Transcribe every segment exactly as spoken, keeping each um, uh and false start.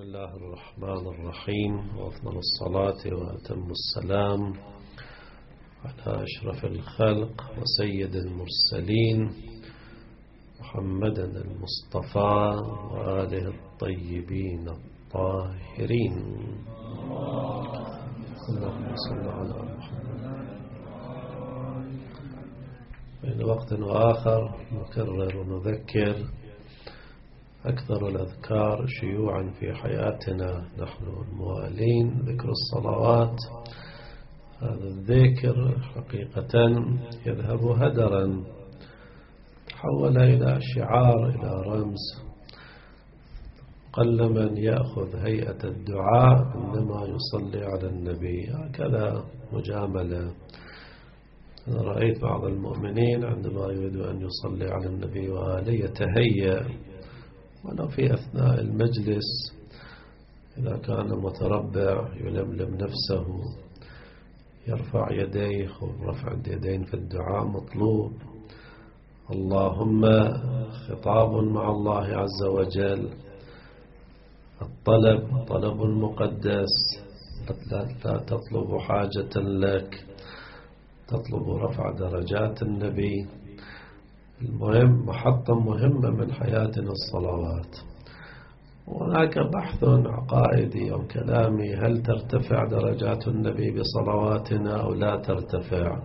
الله الرحمن الرحيم، وأفضل الصلاة وأتم السلام على أشرف الخلق وسيد المرسلين محمد المصطفى وآله الطيبين الطاهرين. اللهم صل على محمد. بين وقت وآخر نكرر ونذكر أكثر الأذكار شيوعا في حياتنا نحن الموالين ذكر الصلوات. هذا الذكر حقيقة يذهب هدرا، تحول إلى شعار، إلى رمز. قل من يأخذ هيئة الدعاء عندما يصلي على النبي، هكذا مجاملة. أنا رأيت بعض المؤمنين عندما يريد أن يصلي على النبي وآله يتهيأ، ولو في أثناء المجلس إذا كان متربع يلملم نفسه، يرفع يديه، ورفع اليدين في الدعاء مطلوب. اللهم خطاب مع الله عز وجل، الطلب طلب مقدس، لا تطلب حاجة لك، تطلب رفع درجات النبي. المهم محطة مهمة من حياتنا الصلوات. وهناك بحث عقائدي أو كلامي، هل ترتفع درجات النبي بصلواتنا أو لا ترتفع؟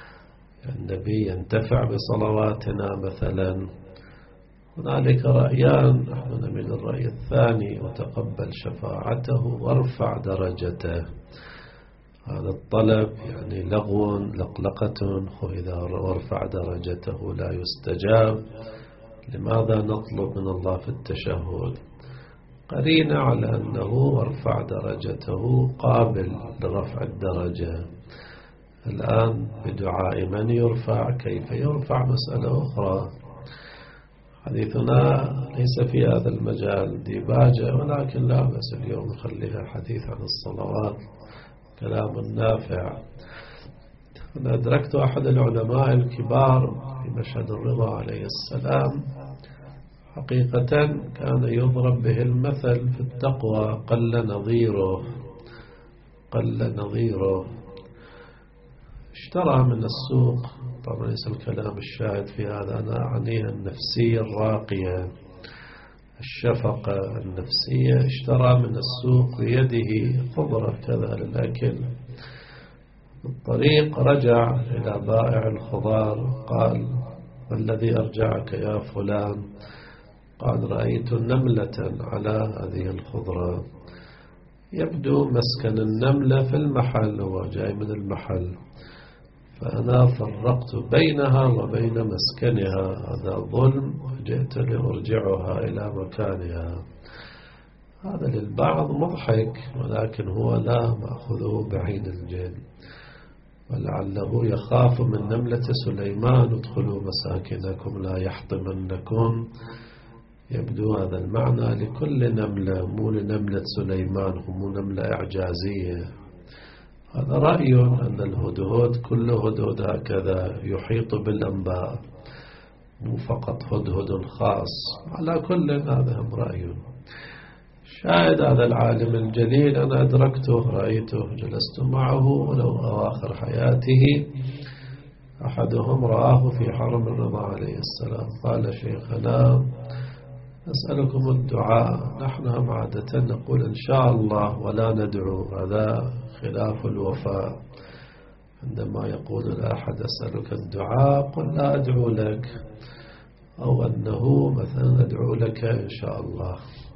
النبي ينتفع بصلواتنا مثلا. هنالك رأيان، نحن نميل الرأي الثاني، وتقبل شفاعته وارفع درجته. هذا الطلب يعني لغو لقلقة، وإذا ورفع درجته لا يستجاب. لماذا نطلب من الله في التشهد؟ قرينة على أنه وارفع درجته قابل لرفع الدرجة. الآن بدعاء من يرفع، كيف يرفع، مسألة أخرى. حديثنا ليس في هذا المجال ديباجة، ولكن لا بأس اليوم نخليها حديث عن الصلوات، كلام نافع. أنا أدركت أحد العلماء الكبار في مشهد الرضا عليه السلام، حقيقة كان يضرب به المثل في التقوى، قل نظيره قل نظيره. اشترى من السوق، طبعا ليس الكلام الشاهد في هذا، أنا أعنيها النفسية الراقية، الشفقة النفسية. اشترى من السوق بيده خضرة كذا للأكل. في الطريق رجع إلى بائع الخضار، قال: ما الذي أرجعك يا فلان؟ قال: رأيت نملة على هذه الخضرة. يبدو مسكن النملة في المحل، هو جاي من المحل، فأنا فرقت بينها وبين مسكنها، هذا ظلم، جئت لأرجعها إلى مكانها. هذا للبعض مضحك، ولكن هو لا مأخذه بعين الجد، ولعله يخاف من نملة سليمان: ادخلوا مساكنكم لا يحطمنكم. يبدو هذا المعنى لكل نملة، مو لنملة سليمان، مو نملة إعجازية. هذا رأي أن الهدهد كل هدهد هكذا يحيط بالأنباء، مو فقط هدهد خاص. على كل هذا هم رأي. شاهد هذا العالم الجليل أنا أدركته، رأيته، جلست معه ولو أواخر حياته. أحدهم رآه في حرم الرضا عليه السلام، قال: شيخنا نسألكم الدعاء، نحن هم عادة نقول إن شاء الله ولا ندعو، هذا خلاف الوفاء. عندما يقول الأحد أسألك الدعاء، قل لا أدعو لك، أو أنه مثلا أدعو لك إن شاء الله.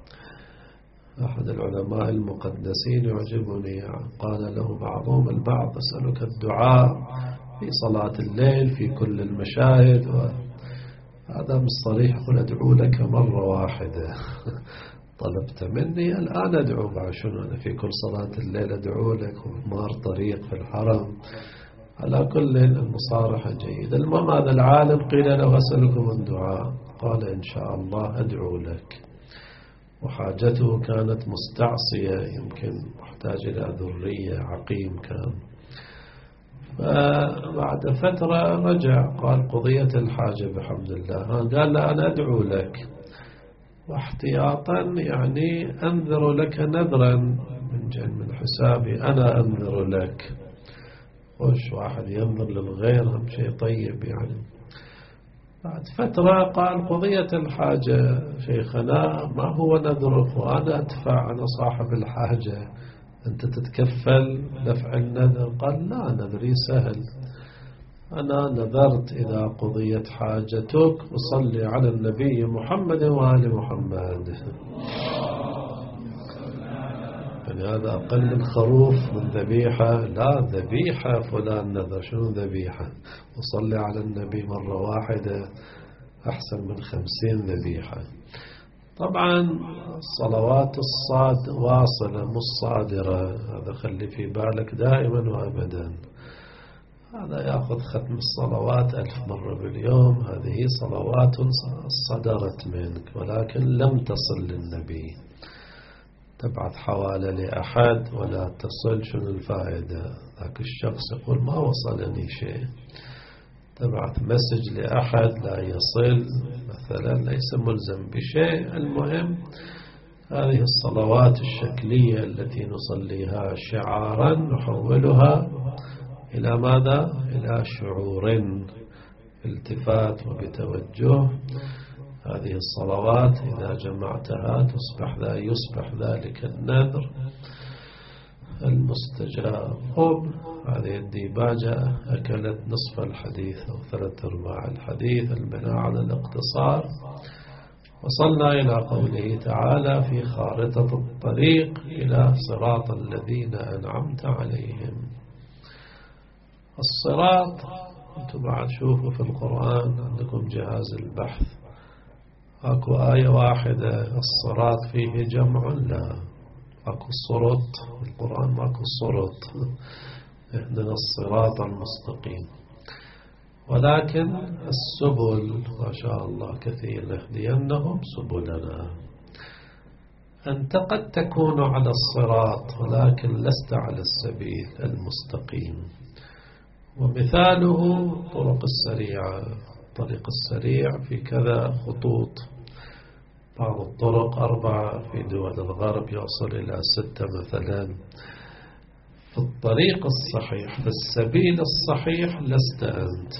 أحد العلماء المقدسين يعجبني، قال له بعضهم البعض: أسألك الدعاء في صلاة الليل في كل المشاهد، هذا مش صريح. قل أدعو لك مرة واحدة. طلبت مني الآن أدعو، بعد شنو أنا في كل صلاة الليل أدعو لك ومار طريق في الحرم؟ على كل المصارحة جيدة. المهم هذا العالم قيل له: أسألكم الدعاء، قال: إن شاء الله أدعو لك. وحاجته كانت مستعصية، يمكن محتاج إلى ذرية، عقيم كان. فبعد فترة رجع، قال: قضية الحاجة بحمد الله. قال: لا أنا أدعو لك. واحتياطا يعني أنذر لك نذرا من جن من حسابي أنا أنذر لك. وش واحد ينظر للغير هم شيء طيب يعني. بعد فترة قال قضية الحاجة شيخنا ما هو نذرك وأنا أدفع أنا صاحب الحاجة أنت تتكفل دفع النذر؟ قال لا نذري سهل أنا نذرت إذا قضيت حاجتك وصلي على النبي محمد وآل محمد. يعني هذا أقل من خروف من ذبيحة. لا ذبيحة فلان نذر شنو ذبيحة وصلي على النبي مرة واحدة أحسن من خمسين ذبيحة. طبعا الصلوات الصاد واصلة مش صادرة هذا خلي في بالك دائما وأبدا. هذا يأخذ ختم الصلوات ألف مرة باليوم هذه صلوات صدرت منك ولكن لم تصل للنبي. تبعث حوالة لأحد ولا تصل شنو الفائدة؟ ذاك الشخص يقول ما وصلني شيء. تبعث مسج لأحد لا يصل مثلا ليس ملزم بشيء. المهم هذه الصلوات الشكلية التي نصليها شعارا نحولها إلى ماذا؟ إلى شعور التفات وبتوجه. هذه الصلوات إذا جمعتها تصبح ذا يصبح ذلك النذر المستجاب. خب هذه الديباجة أكلت نصف الحديث أو ثلاث أرباع الحديث البناء على الاقتصار. وصلنا إلى قوله تعالى في خارطة الطريق إلى صراط الذين أنعمت عليهم. الصراط أنتم بعد شوفوا في القرآن عندكم جهاز البحث أكو آية واحدة الصراط فيه جمع لا أكو الصراط القرآن ماكو الصراط عندنا الصراط المستقيم. ولكن السبل ما شاء الله كثير نهدينهم سبلنا. أنت قد تكون على الصراط ولكن لست على السبيل المستقيم. ومثاله طرق السريعة. الطريق السريع في كذا خطوط بعض الطرق أربعة في دول الغرب يوصل إلى ستة مثلا. في الطريق الصحيح في السبيل الصحيح لست أنت.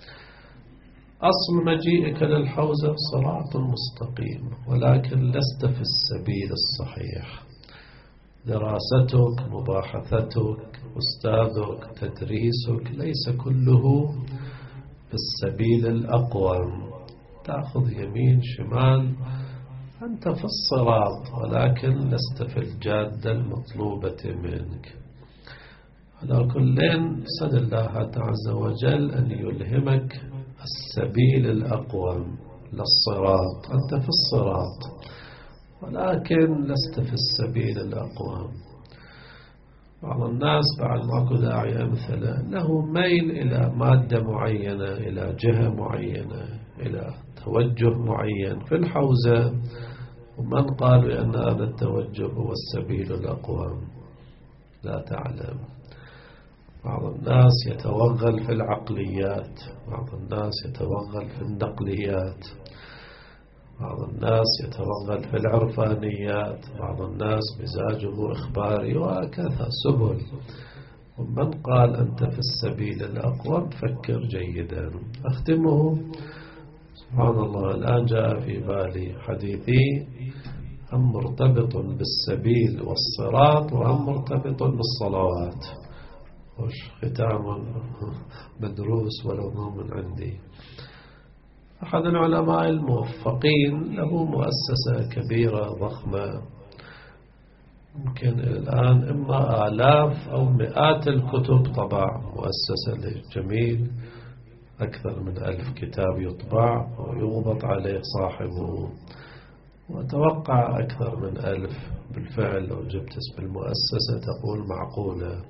أصل مجيئك للحوزة صراط مستقيم ولكن لست في السبيل الصحيح. دراستك مباحثتك أستاذك تدريسك ليس كله في السبيل الأقوم. تأخذ يمين شمال أنت في الصراط ولكن لست في الجادة المطلوبة منك. على كل سأل الله عز وجل أن يلهمك السبيل الأقوم للصراط. أنت في الصراط ولكن لست في السبيل الأقوم. بعض الناس بعد ماكو داعي أمثلة له ميل إلى مادة معينة إلى جهة معينة إلى توجه معين في الحوزة ومن قال بأن هذا التوجه هو السبيل الأقوم لا تعلم. بعض الناس يتوغل في العقليات بعض الناس يتوغل في النقليات بعض الناس يتوغل في العرفانيات بعض الناس مزاجه إخباري وهكذا سبل. ومن قال أنت في السبيل الأقوم فكر جيدا. أختمه سبحان الله الآن جاء في بالي حديثي هم مرتبط بالسبيل والصراط وهم مرتبط بالصلوات. وش ختام مدروس ولو ما من عندي. أحد العلماء الموفقين له مؤسسة كبيرة ضخمة يمكن الآن إما آلاف أو مئات الكتب طبع. مؤسسة للجميل أكثر من ألف كتاب يطبع ويضبط عليه صاحبه وأتوقع أكثر من ألف بالفعل. لو جبت اسم المؤسسة تقول معقولة.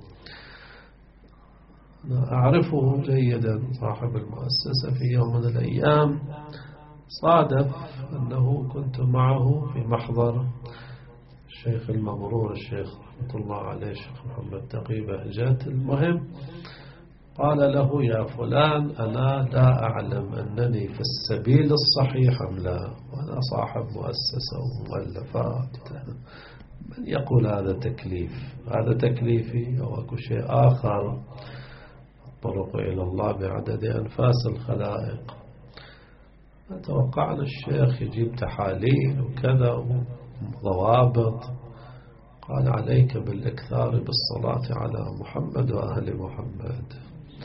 أنا أعرفه جيدا صاحب المؤسسة. في يوم من الأيام صادف أنه كنت معه في محضر الشيخ المغرور الشيخ رحمة الله عليه الشيخ محمد تقي بهجات. المهم قال له يا فلان أنا لا أعلم أنني في السبيل الصحيح أم لا، وأنا صاحب مؤسسة ومؤلفات. من يقول هذا تكليف؟ هذا تكليفي أو أكو شيء آخر؟ الطرق إلى الله بعدد أنفاس الخلائق. أتوقع أن الشيخ يجيب تحاليل وكذا وضوابط. قال عليك بالإكثار بالصلاة على محمد وأهل محمد.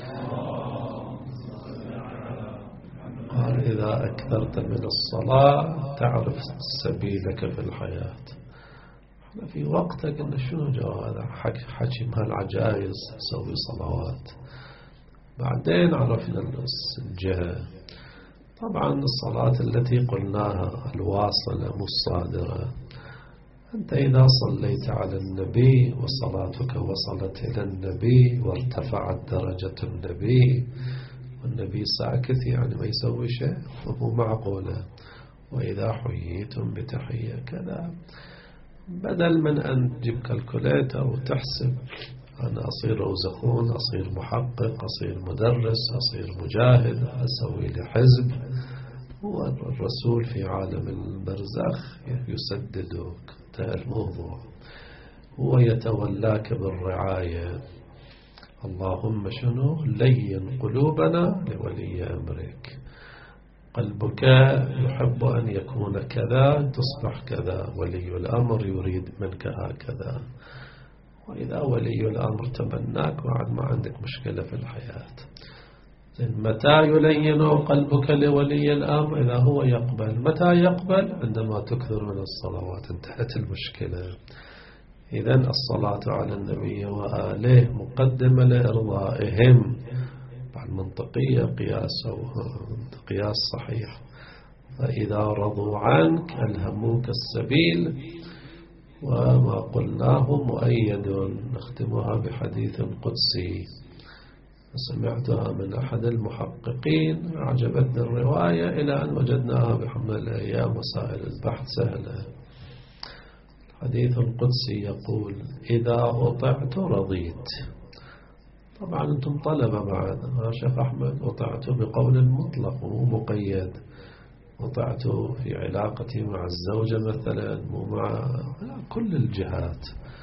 قال إذا أكثرت من الصلاة تعرف سبيلك في الحياة. احنا في وقتك إن شنو جو هذا حكي مهالعجائز سوي صلوات. بعدين عرفنا الجهة. طبعا الصلاة التي قلناها الواصلة مو الصادرة. أنت إذا صليت على النبي وصلاتك وصلت إلى النبي وارتفعت درجة النبي والنبي ساكت يعني ما يسوي شيء، مو معقولة. وإذا حييتم بتحية كذا، بدل من أن تجيب كالكوليتر وتحسب أنا أصير روزخون، أصير محقق، أصير مدرس، أصير مجاهد، أسوي لي حزب. هو الرسول في عالم البرزخ يسددك، انتهى الموضوع. هو يتولاك بالرعاية. اللهم شنو لين قلوبنا لولي أمرك. قلبك يحب أن يكون كذا تصبح كذا، ولي الأمر يريد منك هكذا. وإذا ولي الأمر تبناك وعد ما عندك مشكلة في الحياة. متى يلين قلبك لولي الأمر؟ إذا هو يقبل. متى يقبل؟ عندما تكثر من الصلوات. انتهت المشكلة. إذن الصلاة على النبي وآله مقدمة لإرضائهم. المنطقية قياس قياس صحيح. فإذا رضوا عنك ألهموك السبيل. وما قلناه مؤيد. نختمها بحديث قدسي سمعتها من أحد المحققين، أعجبتني الرواية إلى أن وجدناها بحمد الأيام وسائل البحث سهلة. الحديث القدسي يقول إذا أطعت رضيت. طبعا أنتم طلبة معنا. شيخ أحمد أطعت بقول مطلق مو مقيد. أطعت في علاقتي مع الزوجة مثلا، مو مع كل الجهات.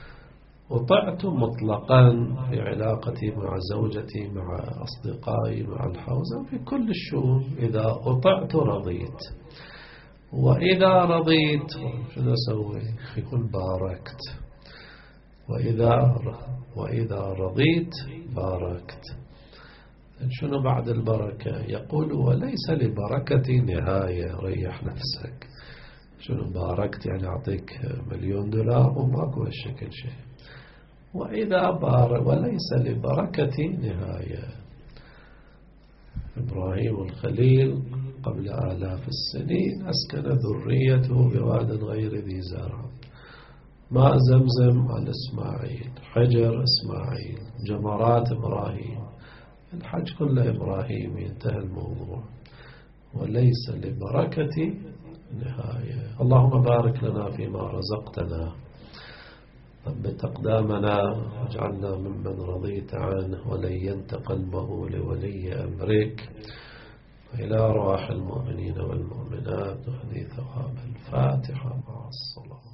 أطعت مطلقا في علاقتي مع زوجتي، مع أصدقائي، مع الحوزة، في كل الشؤون. إذا أطعت رضيت. وإذا رضيت شنو أسوي؟ يقول باركت. وإذا وإذا رضيت باركت. شنو بعد البركة؟ يقول وليس لبركتي نهاية. ريح نفسك. شنو باركت يعني أعطيك مليون دولار وماكو هالشكل شيء. وإذا بارك وليس لبركتي نهاية. إبراهيم الخليل قبل آلاف السنين أسكن ذريته بواد غير ذي زرع. ماء زمزم عن إسماعيل، حجر إسماعيل، جمرات إبراهيم، الحج كله إبراهيم. ينتهى الموضوع. وليس لبركتي نهاية. اللهم بارك لنا فيما رزقتنا. ثبت أقدامنا واجعلنا ممن رضيت عنه ولينت قلبه لولي أمرك. إلى أرواح المؤمنين والمؤمنات وهذه ثواب الفاتحة مع الصلاة.